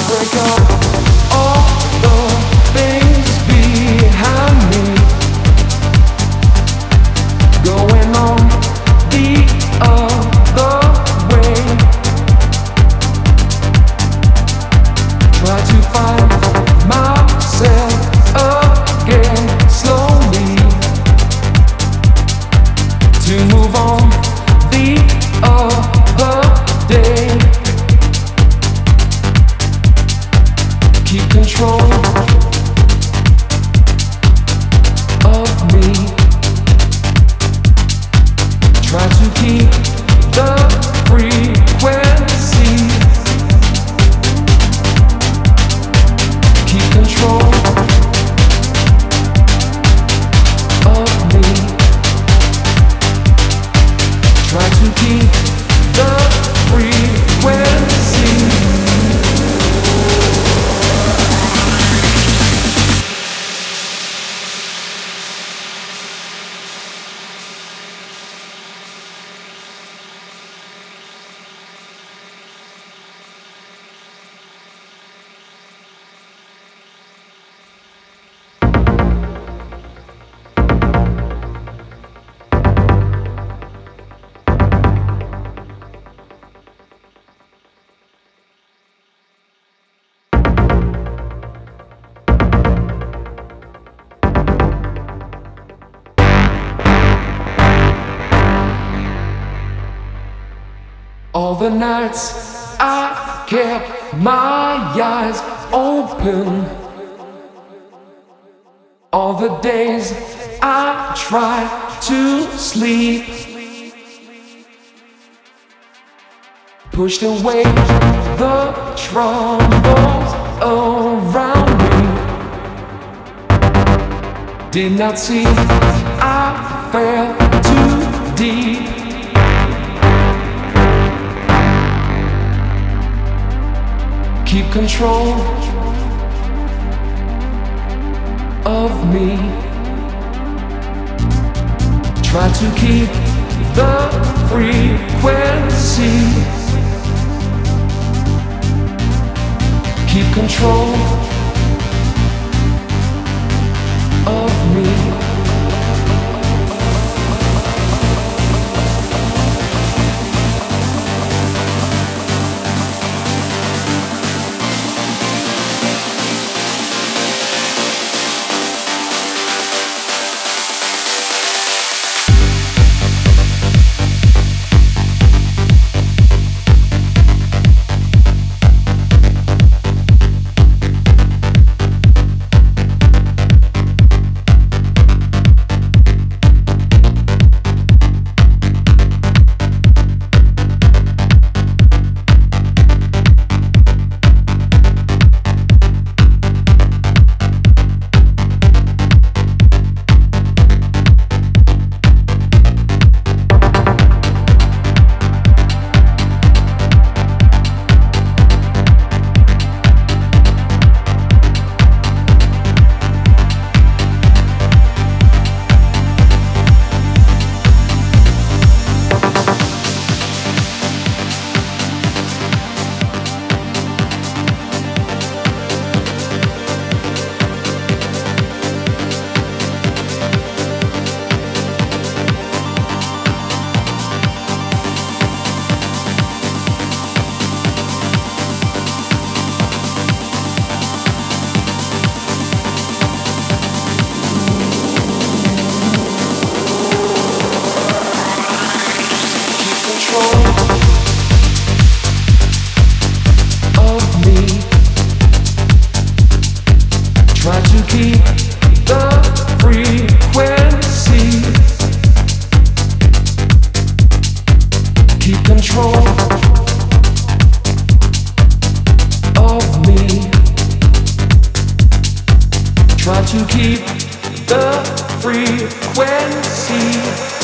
break up all the things behind me, going on the other way. Try to find myself again slowly, to move on the other day. Keep control of me. Try to keep the frequency. Keep control of me. Try to keep the frequency. All the nights I kept my eyes open, all the days I tried to sleep, pushed away the troubles around me. Did not see I fell too deep. Keep control of me. Try to keep the frequency. Keep control of me. To keep the frequency.